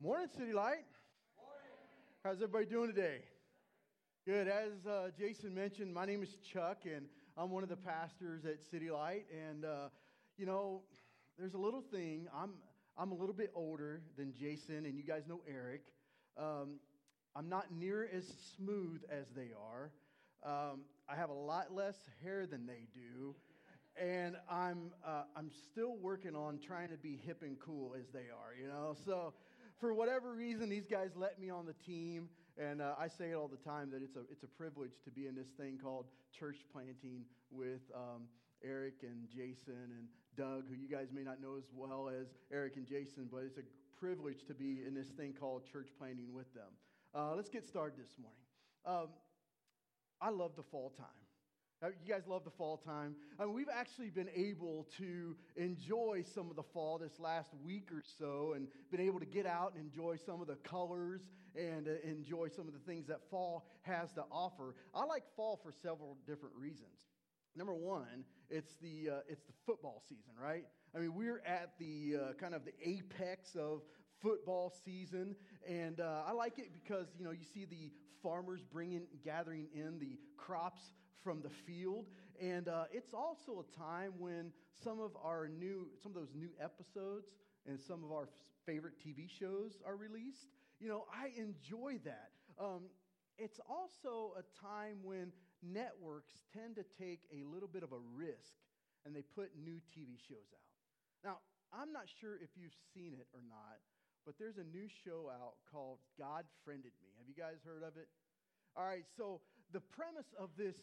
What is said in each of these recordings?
Morning, City Light. How's everybody doing today? Good. As Jason mentioned, my name is Chuck, and I'm one of the pastors at City Light. And there's a little thing. I'm a little bit older than Jason, and you guys know Eric. I'm not near as smooth as they are. I have a lot less hair than they do, and I'm still working on trying to be hip and cool as they are. So for whatever reason, these guys let me on the team, and I say it all the time that it's a privilege to be in this thing called church planting with Eric and Jason and Doug, who you guys may not know as well as Eric and Jason, but it's a privilege to be in this thing called church planting with them. Let's get started this morning. I love the fall time. You guys love the fall time. We've actually been able to enjoy some of the fall this last week or so and been able to get out and enjoy some of the colors and enjoy some of the things that fall has to offer. I like fall for several different reasons. Number one, it's the football season, right? We're at the kind of the apex of football season, and I like it because, you see the farmers gathering in the crops from the field, and it's also a time when some of those new episodes and some of our favorite TV shows are released. I enjoy that. It's also a time when networks tend to take a little bit of a risk, and they put new TV shows out. Now, I'm not sure if you've seen it or not, but there's a new show out called God Friended Me. Have you guys heard of it? All right, so the premise of this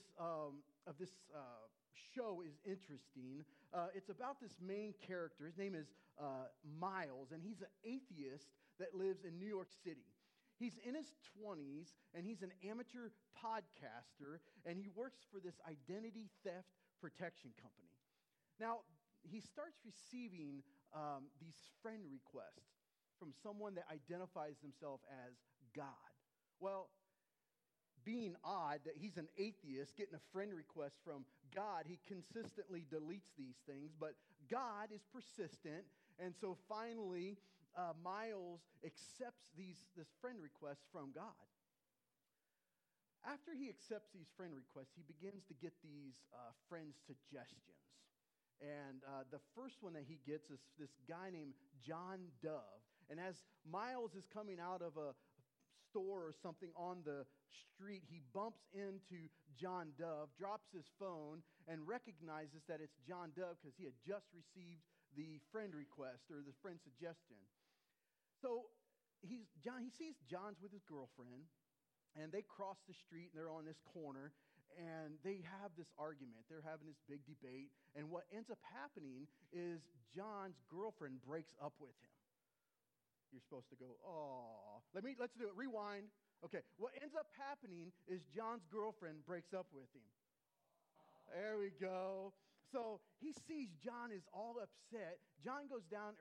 show is interesting. It's about this main character. His name is Miles, and he's an atheist that lives in New York City. He's in his 20s, and he's an amateur podcaster, and he works for this identity theft protection company. Now, he starts receiving these friend requests from someone that identifies themselves as God. Well, being odd that he's an atheist getting a friend request from God, he consistently deletes these things, but God is persistent, and so finally, Miles accepts this friend request from God. After he accepts these friend requests, he begins to get these friend suggestions. And the first one that he gets is this guy named John Dove. And as Miles is coming out of a store or something on the street, he bumps into John Dove, drops his phone, and recognizes that it's John Dove because he had just received the friend request or the friend suggestion. So he sees John's with his girlfriend, and they cross the street, and they're on this corner, and they have this argument. They're having this big debate, and what ends up happening is John's girlfriend breaks up with him. You're supposed to go, oh. Let's do it. Rewind. Okay. What ends up happening is John's girlfriend breaks up with him. There we go. So he sees John is all upset. John goes down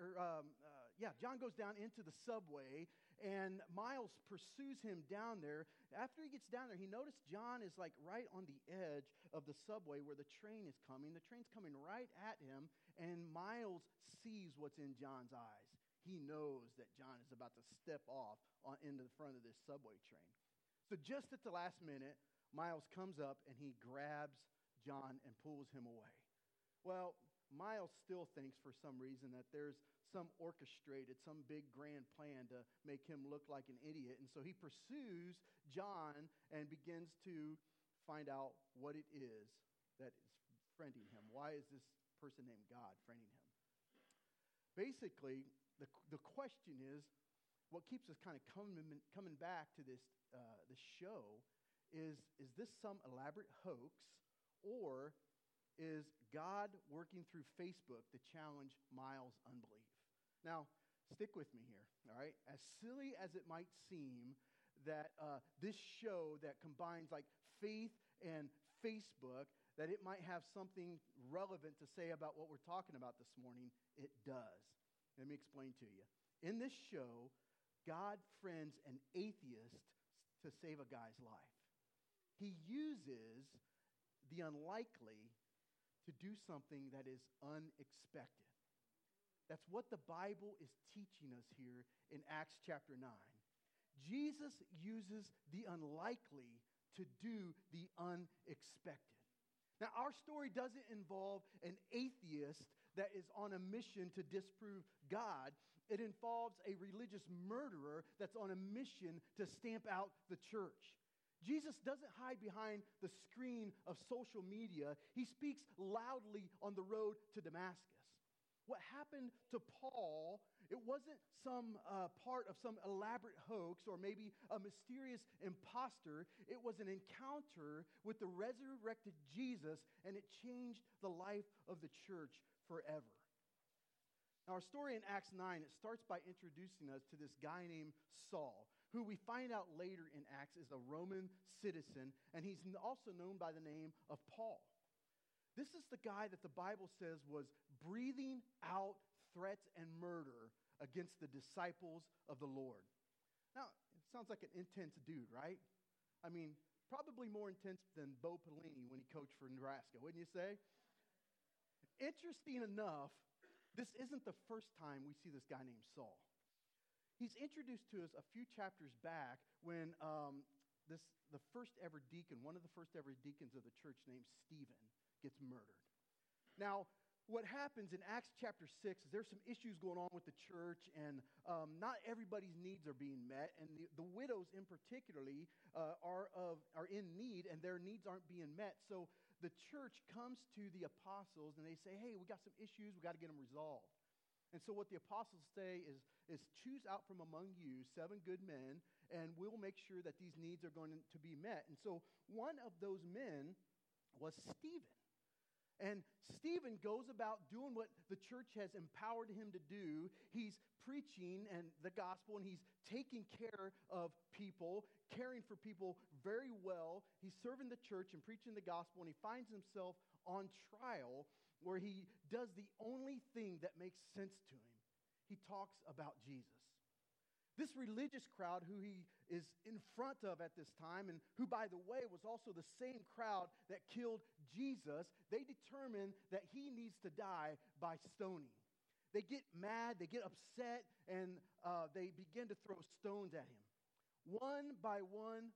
into the subway, and Miles pursues him down there. After he gets down there, he noticed John is like right on the edge of the subway where the train is coming. The train's coming right at him, and Miles sees what's in John's eyes. He knows that John is about to step off into the front of this subway train. So just at the last minute, Miles comes up and he grabs John and pulls him away. Well, Miles still thinks for some reason that there's some some big grand plan to make him look like an idiot. And so he pursues John and begins to find out what it is that is friending him. Why is this person named God friending him? Basically, the question is, what keeps us kind of coming back to this show is this some elaborate hoax, or is God working through Facebook to challenge Miles' unbelief? Now, stick with me here, all right? As silly as it might seem that this show that combines like faith and Facebook, that it might have something relevant to say about what we're talking about this morning, it does. Let me explain to you. In this show, God friends an atheist to save a guy's life. He uses the unlikely to do something that is unexpected. That's what the Bible is teaching us here in Acts chapter 9. Jesus uses the unlikely to do the unexpected. Now, our story doesn't involve an atheist that is on a mission to disprove God. It involves a religious murderer that's on a mission to stamp out the church. Jesus doesn't hide behind the screen of social media. He speaks loudly on the road to Damascus. What happened to Paul, it wasn't some part of some elaborate hoax or maybe a mysterious imposter. It was an encounter with the resurrected Jesus, and it changed the life of the church forever. Now, our story in Acts 9, it starts by introducing us to this guy named Saul, who we find out later in Acts is a Roman citizen, and he's also known by the name of Paul. This is the guy that the Bible says was breathing out threats and murder against the disciples of the Lord. Now, it sounds like an intense dude, right? I mean, probably more intense than Bo Pelini when he coached for Nebraska, wouldn't you say? Interesting enough, this isn't the first time we see this guy named Saul. He's introduced to us a few chapters back when the first ever deacon, one of the first ever deacons of the church named Stephen, gets murdered. Now, what happens in Acts chapter 6 is there's some issues going on with the church, and not everybody's needs are being met, and the widows in particularly are in need, and their needs aren't being met. So the church comes to the apostles, and they say, hey, we got some issues, we got to get them resolved. And so what the apostles say is choose out from among you 7 good men, and we'll make sure that these needs are going to be met. And so one of those men was Stephen. And Stephen goes about doing what the church has empowered him to do. He's preaching and the gospel, and he's taking care of people, caring for people very well. He's serving the church and preaching the gospel, and he finds himself on trial where he does the only thing that makes sense to him. He talks about Jesus. This religious crowd who he is in front of at this time, and who, by the way, was also the same crowd that killed Jesus, they determine that he needs to die by stoning. They get mad, they get upset, and they begin to throw stones at him. One by one,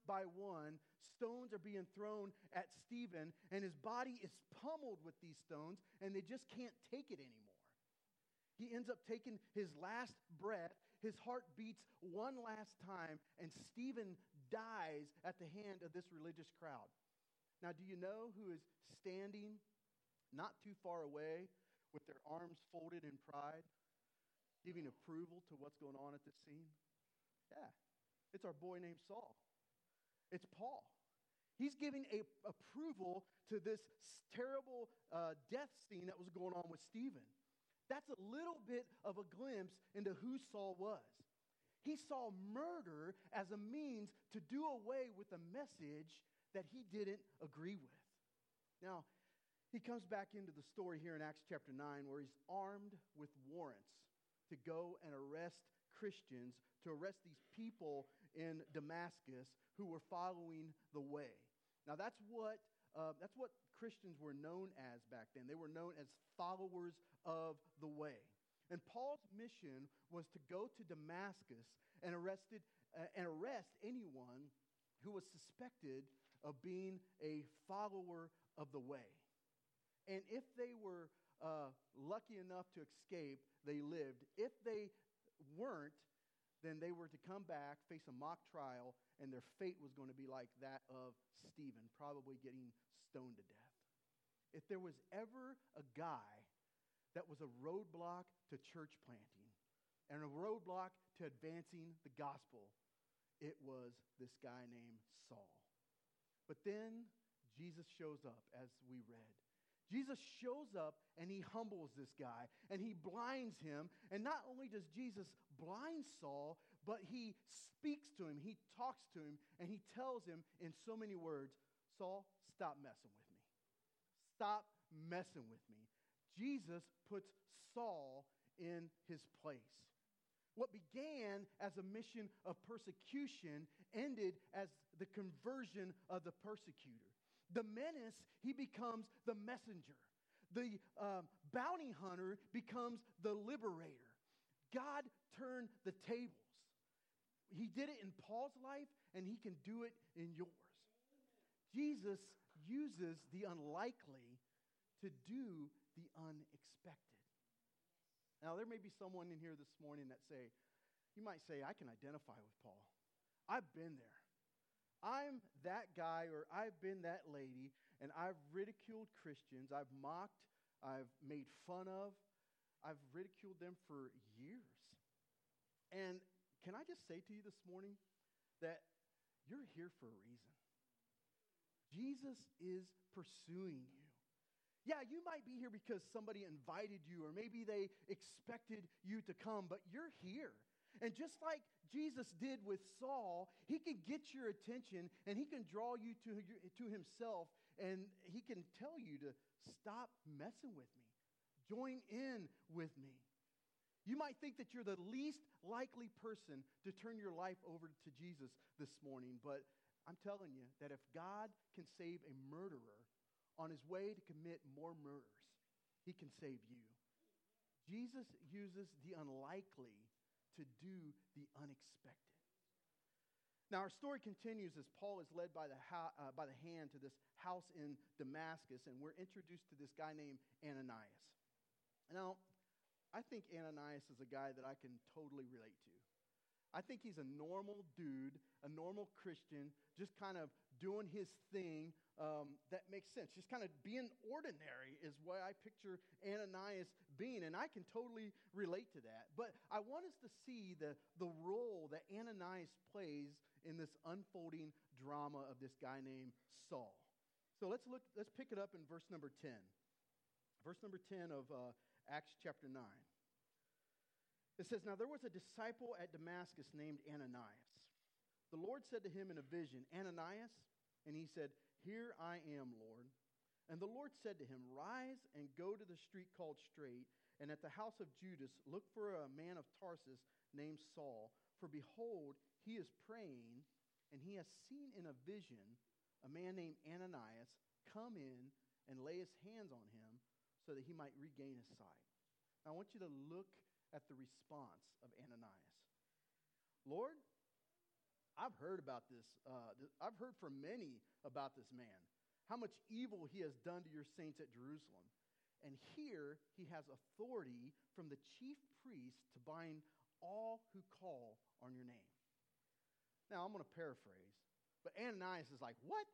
stones are being thrown at Stephen, and his body is pummeled with these stones, and they just can't take it anymore. He ends up taking his last breath. His heart beats one last time, and Stephen dies at the hand of this religious crowd. Now, do you know who is standing not too far away with their arms folded in pride, giving approval to what's going on at this scene? Yeah, it's our boy named Saul. It's Paul. He's giving approval to this terrible death scene that was going on with Stephen. That's a little bit of a glimpse into who Saul was. He saw murder as a means to do away with a message that he didn't agree with. Now, he comes back into the story here in Acts chapter 9 where he's armed with warrants to go and arrest Christians, to arrest these people in Damascus who were following the way. Now, that's what Christians were known as back then. They were known as followers of the way. And Paul's mission was to go to Damascus and arrest anyone who was suspected of being a follower of the way. And if they were lucky enough to escape, they lived. If they weren't, then they were to come back, face a mock trial, and their fate was going to be like that of Stephen, probably getting stoned to death. If there was ever a guy that was a roadblock to church planting and a roadblock to advancing the gospel, it was this guy named Saul. But then Jesus shows up, as we read. Jesus shows up and he humbles this guy and he blinds him. And not only does Jesus blind Saul, but he speaks to him, he talks to him, and he tells him in so many words, Saul, stop messing with me. Stop messing with me. Jesus puts Saul in his place. What began as a mission of persecution ended as the conversion of the persecutor. The menace, he becomes the messenger. the bounty hunter becomes the liberator. God turned the tables. He did it in Paul's life, and he can do it in yours. Jesus uses the unlikely to do the unexpected. Now, there may be someone in here this morning you might say, I can identify with Paul. I've been there. I'm that guy, or I've been that lady, and I've ridiculed Christians. I've mocked. I've made fun of. I've ridiculed them for years. And can I just say to you this morning that you're here for a reason? Jesus is pursuing you. Yeah, you might be here because somebody invited you, or maybe they expected you to come, but you're here. And just like Jesus did with Saul, he can get your attention, and he can draw you to himself, and he can tell you to stop messing with me. Join in with me. You might think that you're the least likely person to turn your life over to Jesus this morning, but I'm telling you that if God can save a murderer on his way to commit more murders, he can save you. Jesus uses the unlikely to do the unexpected. Now, our story continues as Paul is led by the hand to this house in Damascus, and we're introduced to this guy named Ananias. Now, I think Ananias is a guy that I can totally relate to. I think he's a normal dude, a normal Christian, just kind of doing his thing that makes sense. Just kind of being ordinary is what I picture Ananias being, and I can totally relate to that. But I want us to see the role that Ananias plays in this unfolding drama of this guy named Saul. So let's pick it up in verse number 10. Verse number 10 of Acts chapter 9. It says, "Now there was a disciple at Damascus named Ananias. The Lord said to him in a vision, 'Ananias?' And he said, 'Here I am, Lord.' And the Lord said to him, 'Rise and go to the street called Straight, and at the house of Judas look for a man of Tarsus named Saul. For behold, he is praying, and he has seen in a vision a man named Ananias come in and lay his hands on him so that he might regain his sight.'" Now I want you to look at the response of Ananias. "Lord, I've heard about this. I've heard from many about this man, how much evil he has done to your saints at Jerusalem. And here he has authority from the chief priest to bind all who call on your name." Now, I'm going to paraphrase, but Ananias is like, "What?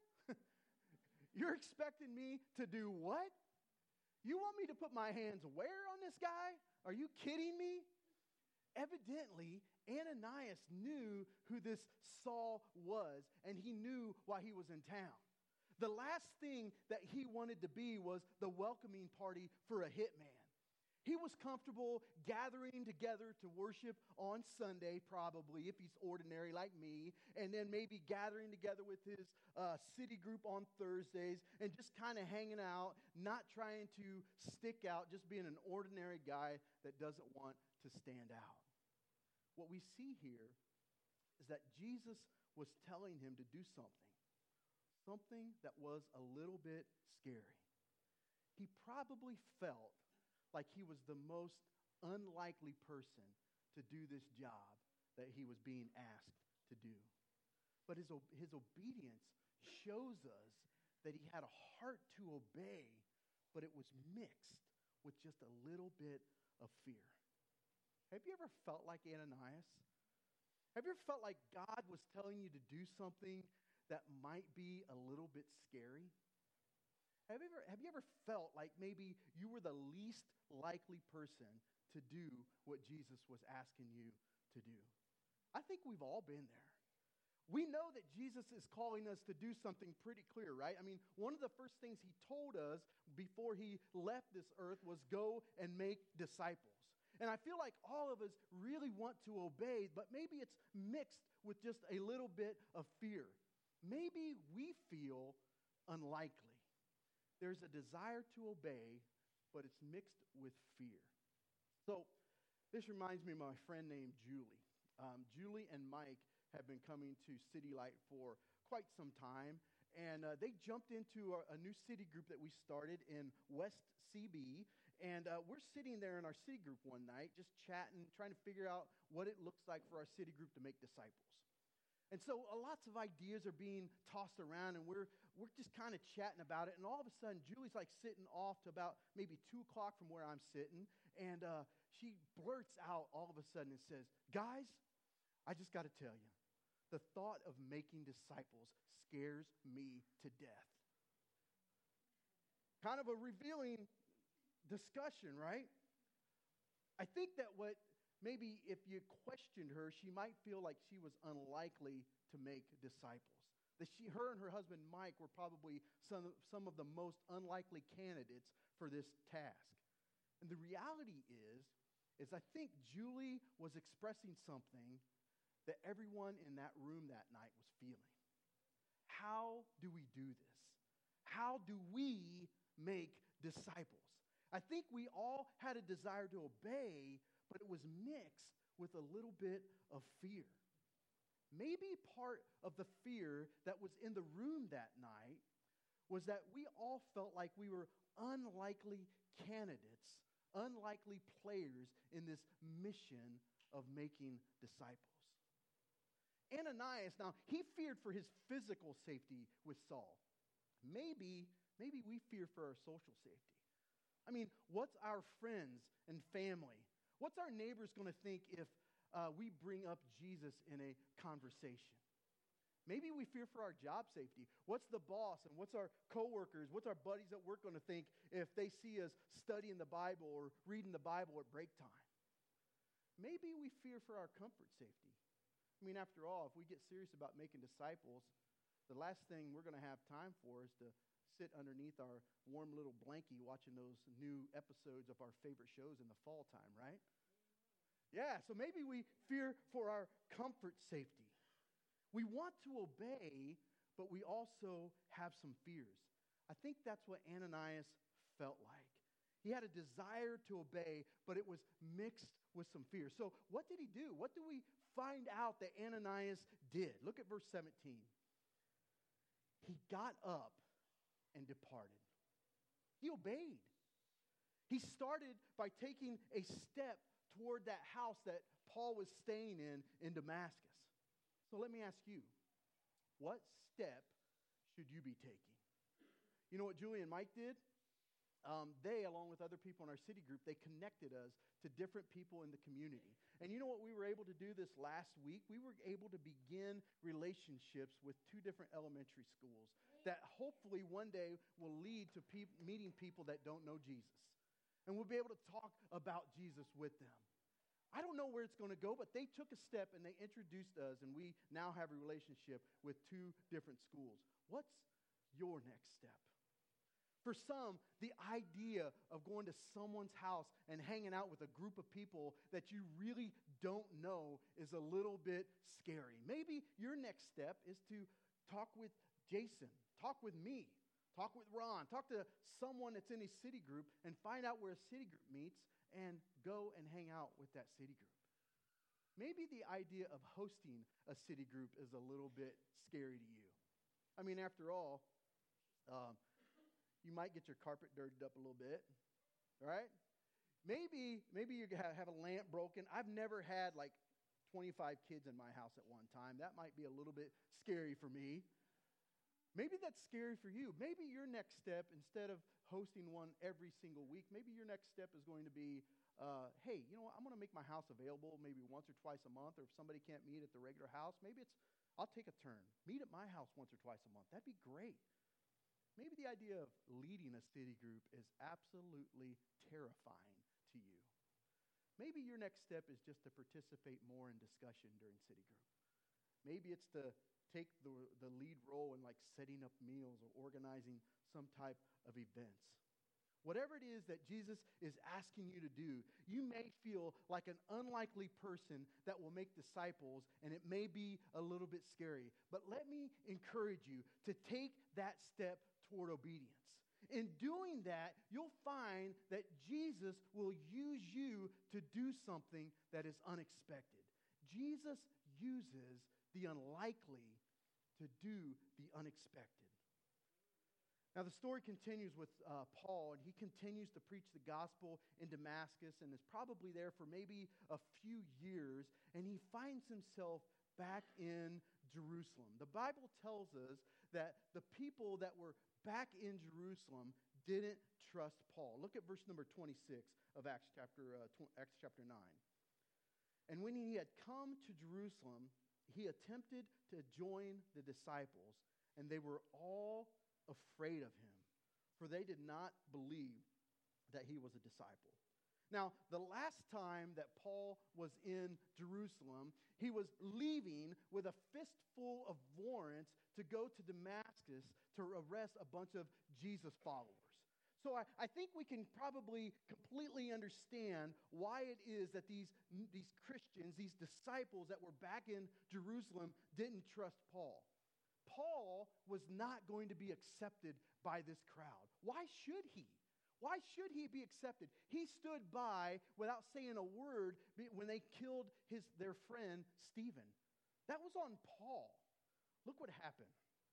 You're expecting me to do what? You want me to put my hands where on this guy? Are you kidding me?" Evidently, Ananias knew who this Saul was, and he knew why he was in town. The last thing that he wanted to be was the welcoming party for a hitman. He was comfortable gathering together to worship on Sunday, probably, if he's ordinary like me, and then maybe gathering together with his city group on Thursdays and just kind of hanging out, not trying to stick out, just being an ordinary guy that doesn't want to stand out. What we see here is that Jesus was telling him to do something that was a little bit scary. He probably felt like he was the most unlikely person to do this job that he was being asked to do. But his obedience shows us that he had a heart to obey, but it was mixed with just a little bit of fear. Have you ever felt like Ananias? Have you ever felt like God was telling you to do something that might be a little bit scary? Have you ever felt like maybe you were the least likely person to do what Jesus was asking you to do? I think we've all been there. We know that Jesus is calling us to do something pretty clear, right? I mean, one of the first things he told us before he left this earth was go and make disciples. And I feel like all of us really want to obey, but maybe it's mixed with just a little bit of fear. Maybe we feel unlikely. There's a desire to obey, but it's mixed with fear. So this reminds me of my friend named Julie. Julie and Mike have been coming to City Light for quite some time, And they jumped into a new city group that we started in West CB. And we're sitting there in our city group one night, just chatting, trying to figure out what it looks like for our city group to make disciples. And so lots of ideas are being tossed around, and we're just kind of chatting about it. And all of a sudden, Julie's like sitting off to about maybe 2 o'clock from where I'm sitting. And she blurts out all of a sudden and says, "Guys, I just got to tell you, the thought of making disciples scares me to death." Kind of a revealing discussion, right? I think that what maybe if you questioned her, she might feel like she was unlikely to make disciples. That her and her husband Mike were probably some of the most unlikely candidates for this task. And the reality is I think Julie was expressing something that everyone in that room that night was feeling. How do we do this? How do we make disciples? I think we all had a desire to obey, but it was mixed with a little bit of fear. Maybe part of the fear that was in the room that night was that we all felt like we were unlikely candidates, unlikely players in this mission of making disciples. Ananias, now, he feared for his physical safety with Saul. Maybe we fear for our social safety. I mean, what's our friends and family? What's our neighbors going to think if we bring up Jesus in a conversation? Maybe we fear for our job safety. What's the boss and what's our coworkers, what's our buddies at work going to think if they see us studying the Bible or reading the Bible at break time? Maybe we fear for our comfort safety. I mean, after all, if we get serious about making disciples, the last thing we're going to have time for is to sit underneath our warm little blankie watching those new episodes of our favorite shows in the fall time, right? Yeah, so maybe we fear for our comfort safety. We want to obey, but we also have some fears. I think that's what Ananias felt like. He had a desire to obey, but it was mixed with some fear. So what did he do? What do we find out that Ananias did? Look at verse 17. He got up and departed. He obeyed. He started by taking a step toward that house that Paul was staying in Damascus. So let me ask you, what step should you be taking? You know what Julie and Mike did? They, along with other people in our city group, they connected us to different people in the community. And you know what we were able to do this last week? We were able to begin relationships with 2 different elementary schools that hopefully one day will lead to meeting people that don't know Jesus. And we'll be able to talk about Jesus with them. I don't know where it's going to go, but they took a step and they introduced us, and we now have a relationship with 2 different schools. What's your next step? For some, the idea of going to someone's house and hanging out with a group of people that you really don't know is a little bit scary. Maybe your next step is to talk with Jason, talk with me, talk with Ron, talk to someone that's in a city group and find out where a city group meets and go and hang out with that city group. Maybe the idea of hosting a city group is a little bit scary to you. I mean, after all, you might get your carpet dirtied up a little bit, right? Maybe you have a lamp broken. I've never had like 25 kids in my house at one time. That might be a little bit scary for me. Maybe that's scary for you. Maybe your next step, instead of hosting one every single week, maybe your next step is going to be, hey, you know what? I'm going to make my house available maybe once or twice a month, or if somebody can't meet at the regular house, maybe I'll take a turn. Meet at my house once or twice a month. That'd be great. Maybe the idea of leading a city group is absolutely terrifying to you. Maybe your next step is just to participate more in discussion during city group. Maybe it's to take the lead role in like setting up meals or organizing some type of events. Whatever it is that Jesus is asking you to do, you may feel like an unlikely person that will make disciples, and it may be a little bit scary. But let me encourage you to take that step toward obedience. In doing that, you'll find that Jesus will use you to do something that is unexpected. Jesus uses the unlikely to do the unexpected. Now, the story continues with Paul, and he continues to preach the gospel in Damascus and is probably there for maybe a few years, and he finds himself back in Jerusalem. The Bible tells us that the people that were back in Jerusalem didn't trust Paul. Look at verse number 26 of Acts chapter 9. And when he had come to Jerusalem, he attempted to join the disciples, and they were all afraid of him, for they did not believe that he was a disciple. Now, the last time that Paul was in Jerusalem, he was leaving with a fistful of warrants to go to Damascus to arrest a bunch of Jesus followers. So I think we can probably completely understand why it is that these Christians, these disciples that were back in Jerusalem didn't trust Paul. Paul was not going to be accepted by this crowd. Why should he? Why should he be accepted? He stood by without saying a word when they killed their friend Stephen. That was on Paul. Look what happened.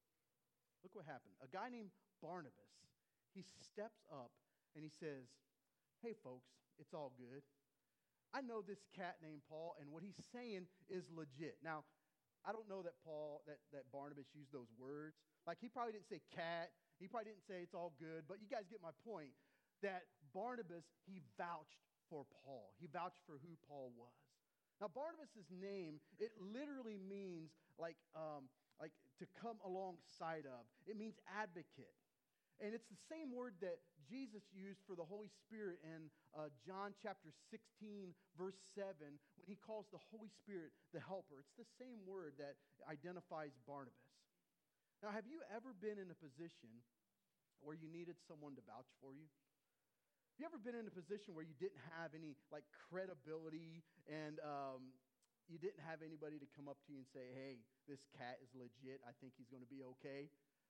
Look what happened. A guy named Barnabas, he steps up and he says, "Hey folks, it's all good. I know this cat named Paul, and what he's saying is legit." Now, I don't know that that Barnabas used those words. Like, he probably didn't say cat. He probably didn't say it's all good. But you guys get my point, that Barnabas, he vouched for Paul. He vouched for who Paul was. Now, Barnabas' name, it literally means like to come alongside of. It means advocate. And it's the same word that Jesus used for the Holy Spirit in John chapter 16, verse 7, when he calls the Holy Spirit the helper. It's the same word that identifies Barnabas. Now, have you ever been in a position where you needed someone to vouch for you? Have you ever been in a position where you didn't have any credibility and you didn't have anybody to come up to you and say, "Hey, this cat is legit. I think he's going to be okay"?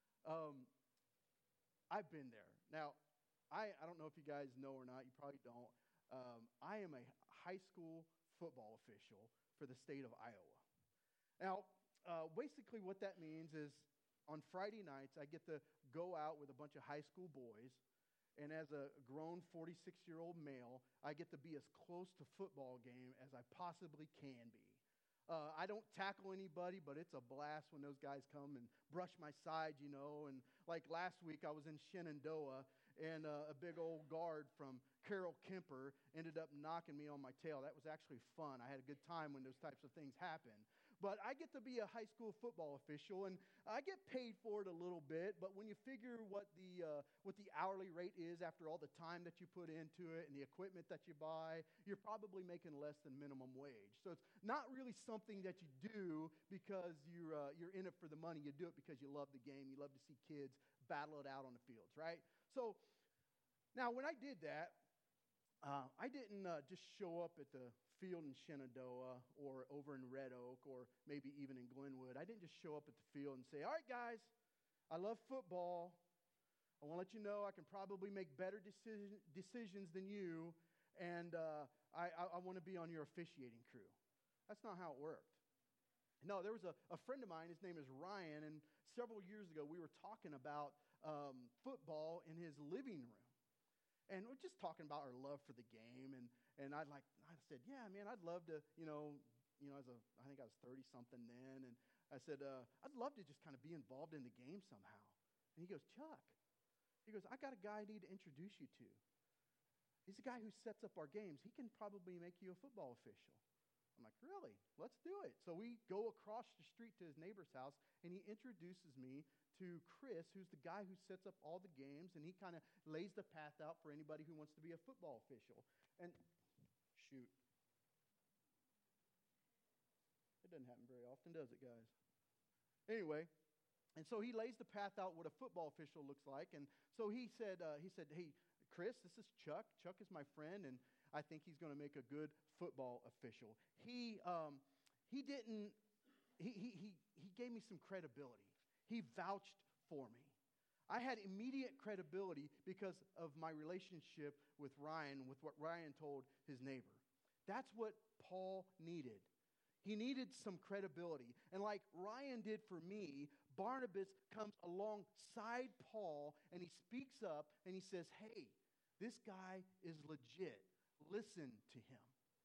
I've been there. Now, I don't know if you guys know or not. You probably don't. I am a high school football official for the state of Iowa. Now, basically what that means is on Friday nights, I get to go out with a bunch of high school boys, and as a grown 46-year-old male, I get to be as close to football game as I possibly can be. I don't tackle anybody, but it's a blast when those guys come and brush my side, And like last week, I was in Shenandoah, and a big old guard from Carroll Kemper ended up knocking me on my tail. That was actually fun. I had a good time when those types of things happen. But I get to be a high school football official, and I get paid for it a little bit. But when you figure what the hourly rate is after all the time that you put into it and the equipment that you buy, you're probably making less than minimum wage. So it's not really something that you do because you're in it for the money. You do it because you love the game. You love to see kids battle it out on the fields, right? So now when I did that, I didn't just show up at the field in Shenandoah or over in Red Oak or maybe even in Glenwood. I didn't just show up at the field and say, "All right, guys, I love football. I want to let you know I can probably make better decisions than you, and I want to be on your officiating crew." That's not how it worked. No, there was a friend of mine. His name is Ryan, and several years ago we were talking about football in his living room. And we're just talking about our love for the game, and I said, "Yeah, man, I'd love to, I think I was 30-something then, and I said, I'd love to just kind of be involved in the game somehow." And he goes, "Chuck," he goes, "I got a guy I need to introduce you to. He's the guy who sets up our games. He can probably make you a football official." I'm like, "Really? Let's do it." So we go across the street to his neighbor's house, and he introduces me to Chris, who's the guy who sets up all the games, and he kind of lays the path out for anybody who wants to be a football official. And shoot. It doesn't happen very often, does it, guys? Anyway, and so he lays the path out what a football official looks like. And so he said, "Hey, Chris, this is Chuck. Chuck is my friend, and I think he's going to make a good football official." He gave me some credibility. He vouched for me. I had immediate credibility because of my relationship with Ryan, with what Ryan told his neighbor. That's what Paul needed. He needed some credibility. And like Ryan did for me, Barnabas comes alongside Paul and he speaks up and he says, hey, this guy is legit. Listen to him.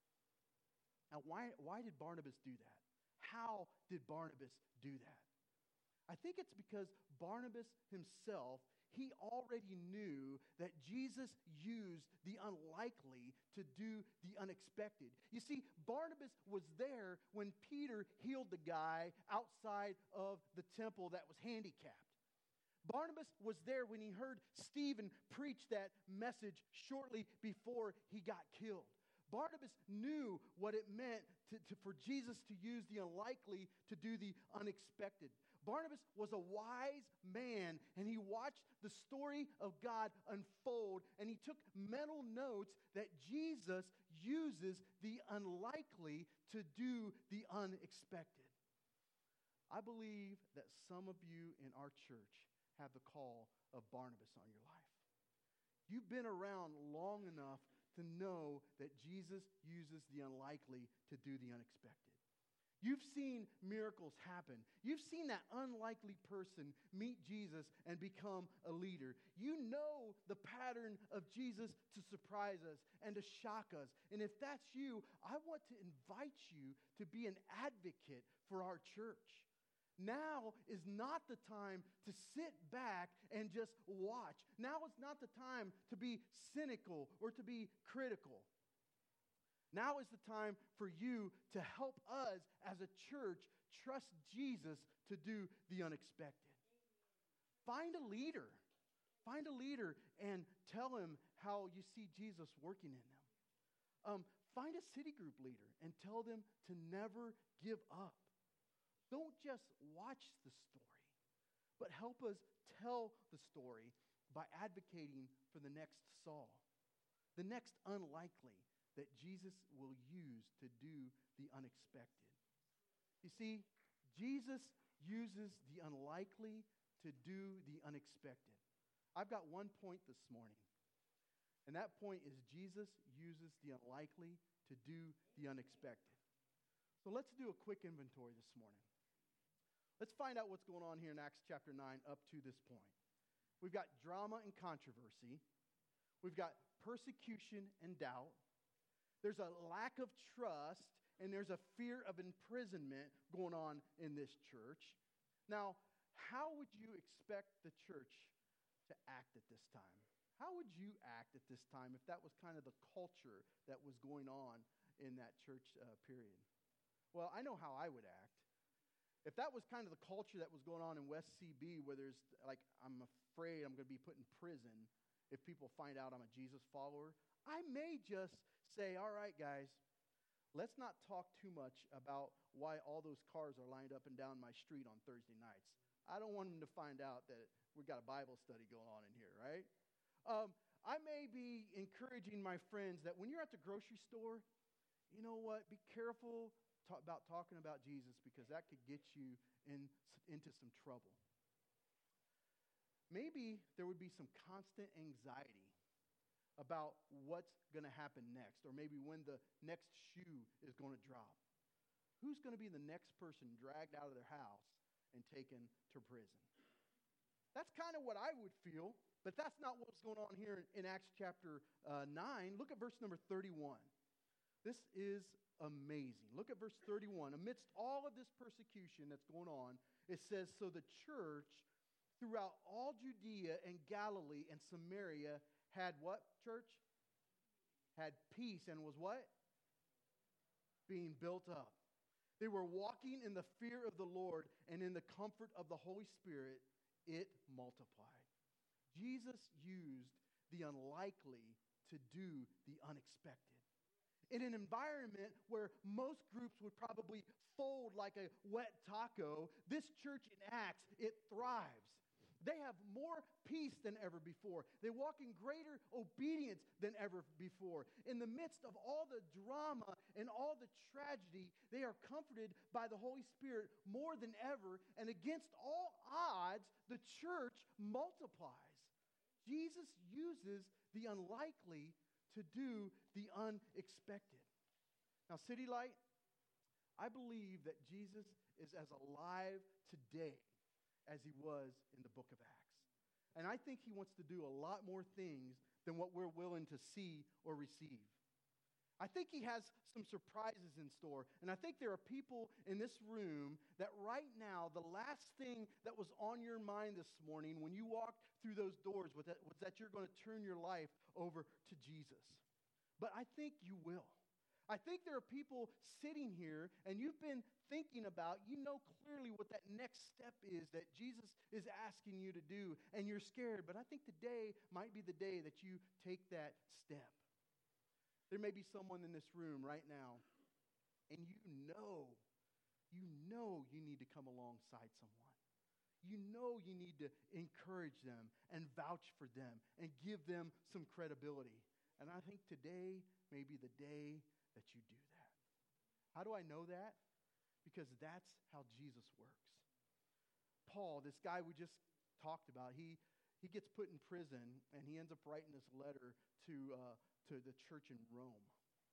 Now, why did Barnabas do that? How did Barnabas do that? I think it's because Barnabas himself, he already knew that Jesus used the unlikely to do the unexpected. You see, Barnabas was there when Peter healed the guy outside of the temple that was handicapped. Barnabas was there when he heard Stephen preach that message shortly before he got killed. Barnabas knew what it meant for Jesus to use the unlikely to do the unexpected. Barnabas was a wise man, and he watched the story of God unfold, and he took mental notes that Jesus uses the unlikely to do the unexpected. I believe that some of you in our church have the call of Barnabas on your life. You've been around long enough to know that Jesus uses the unlikely to do the unexpected. You've seen miracles happen. You've seen that unlikely person meet Jesus and become a leader. You know the pattern of Jesus to surprise us and to shock us. And if that's you, I want to invite you to be an advocate for our church. Now is not the time to sit back and just watch. Now is not the time to be cynical or to be critical. Now is the time for you to help us as a church trust Jesus to do the unexpected. Find a leader. Find a leader and tell him how you see Jesus working in them. Find a city group leader and tell them to never give up. Don't just watch the story, but help us tell the story by advocating for the next Saul, the next unlikely that Jesus will use to do the unexpected. You see, Jesus uses the unlikely to do the unexpected. I've got one point this morning, and that point is Jesus uses the unlikely to do the unexpected. So let's do a quick inventory this morning. Let's find out what's going on here in Acts chapter 9 up to this point. We've got drama and controversy. We've got persecution and doubt. There's a lack of trust, and there's a fear of imprisonment going on in this church. Now, how would you expect the church to act at this time? How would you act at this time if that was kind of the culture that was going on in that church period? Well, I know how I would act. If that was kind of the culture that was going on in West CB, where there's, like, I'm afraid I'm going to be put in prison if people find out I'm a Jesus follower, I may just say, all right, guys, let's not talk too much about why all those cars are lined up and down my street on Thursday nights. I don't want them to find out that we've got a Bible study going on in here, right? I may be encouraging my friends that when you're at the grocery store, you know what, be careful about talking about Jesus, because that could get you into some trouble. Maybe there would be some constant anxiety about what's going to happen next, or maybe when the next shoe is going to drop. Who's going to be the next person dragged out of their house and taken to prison? That's kind of what I would feel, but that's not what's going on here in Acts chapter 9. Look at verse number 31. This is amazing. Look at verse 31. Amidst all of this persecution that's going on, it says, so the church throughout all Judea and Galilee and Samaria had what, church? Had peace and was what? Being built up. They were walking in the fear of the Lord, and in the comfort of the Holy Spirit, it multiplied. Jesus used the unlikely to do the unexpected. In an environment where most groups would probably fold like a wet taco, this church in Acts, it thrives. They have more peace than ever before. They walk in greater obedience than ever before. In the midst of all the drama and all the tragedy, they are comforted by the Holy Spirit more than ever. And against all odds, the church multiplies. Jesus uses the unlikely to do the unexpected. Now, City Light, I believe that Jesus is as alive today as he was in the book of Acts. And I think he wants to do a lot more things than what we're willing to see or receive. I think he has some surprises in store. And I think there are people in this room that right now, the last thing that was on your mind this morning when you walked through those doors was that you're going to turn your life over to Jesus. But I think you will. I think there are people sitting here and you've been thinking about, you know clearly what that next step is that Jesus is asking you to do, and you're scared. But I think today might be the day that you take that step. There may be someone in this room right now, and you know you need to come alongside someone. You know you need to encourage them and vouch for them and give them some credibility. And I think today may be the day that you do that. How do I know that? Because that's how Jesus works. Paul, this guy we just talked about, he gets put in prison, and he ends up writing this letter to the church in Rome.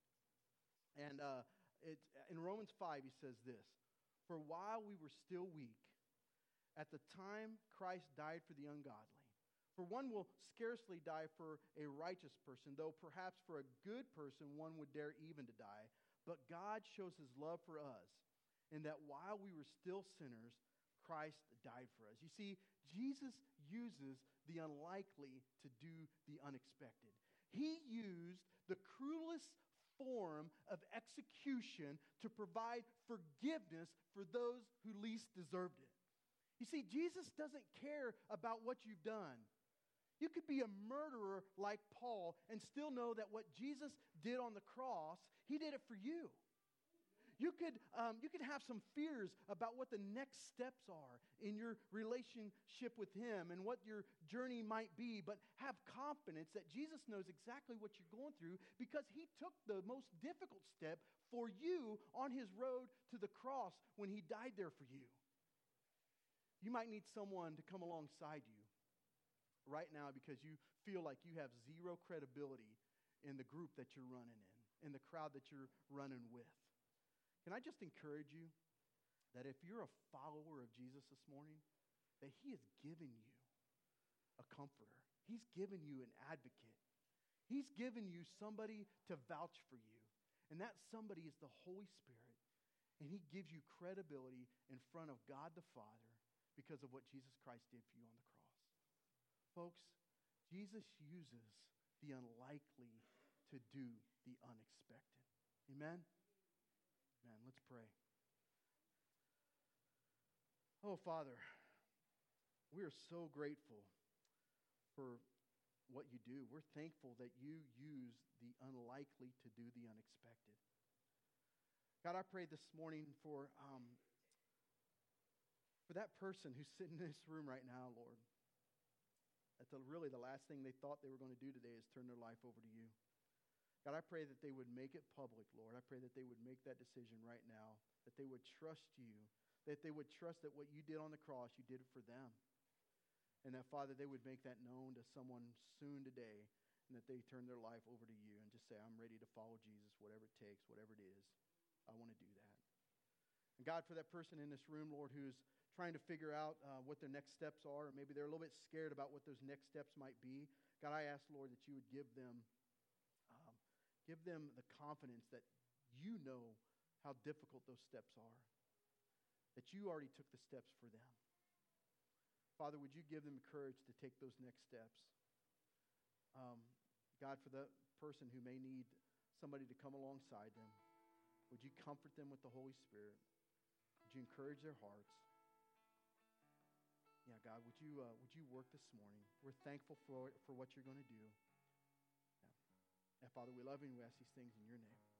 And in Romans 5, he says this, "For while we were still weak, at the time Christ died for the ungodly. For one will scarcely die for a righteous person, though perhaps for a good person one would dare even to die. But God shows his love for us, in that while we were still sinners, Christ died for us." You see, Jesus uses the unlikely to do the unexpected. He used the cruelest form of execution to provide forgiveness for those who least deserved it. You see, Jesus doesn't care about what you've done. You could be a murderer like Paul and still know that what Jesus did on the cross, he did it for you. You could have some fears about what the next steps are in your relationship with him and what your journey might be, but have confidence that Jesus knows exactly what you're going through because he took the most difficult step for you on his road to the cross when he died there for you. You might need someone to come alongside you right now because you feel like you have zero credibility in the group that you're running in the crowd that you're running with. Can I just encourage you that if you're a follower of Jesus this morning, that he has given you a comforter. He's given you an advocate. He's given you somebody to vouch for you. And that somebody is the Holy Spirit. And he gives you credibility in front of God the Father because of what Jesus Christ did for you on the cross. Folks, Jesus uses the unlikely to do the unexpected. Amen? Amen. Let's pray. Oh, Father, we are so grateful for what you do. We're thankful that you use the unlikely to do the unexpected. God, I pray this morning for that person who's sitting in this room right now, Lord. That's really the last thing they thought they were going to do today is turn their life over to you. God, I pray that they would make it public, Lord. I pray that they would make that decision right now, that they would trust you, that they would trust that what you did on the cross, you did it for them. And that, Father, they would make that known to someone soon today, and that they turn their life over to you and just say, I'm ready to follow Jesus, whatever it takes, whatever it is. I want to do that. And God, for that person in this room, Lord, who's trying to figure out what their next steps are, or maybe they're a little bit scared about what those next steps might be, God, I ask, Lord, that you would give them the confidence that you know how difficult those steps are, that you already took the steps for them. Father, would you give them courage to take those next steps? God, for the person who may need somebody to come alongside them, would you comfort them with the Holy Spirit? Would you encourage their hearts? Yeah, God, would you work this morning? We're thankful for what you're going to do. Yeah, Father, we love you and we ask these things in your name.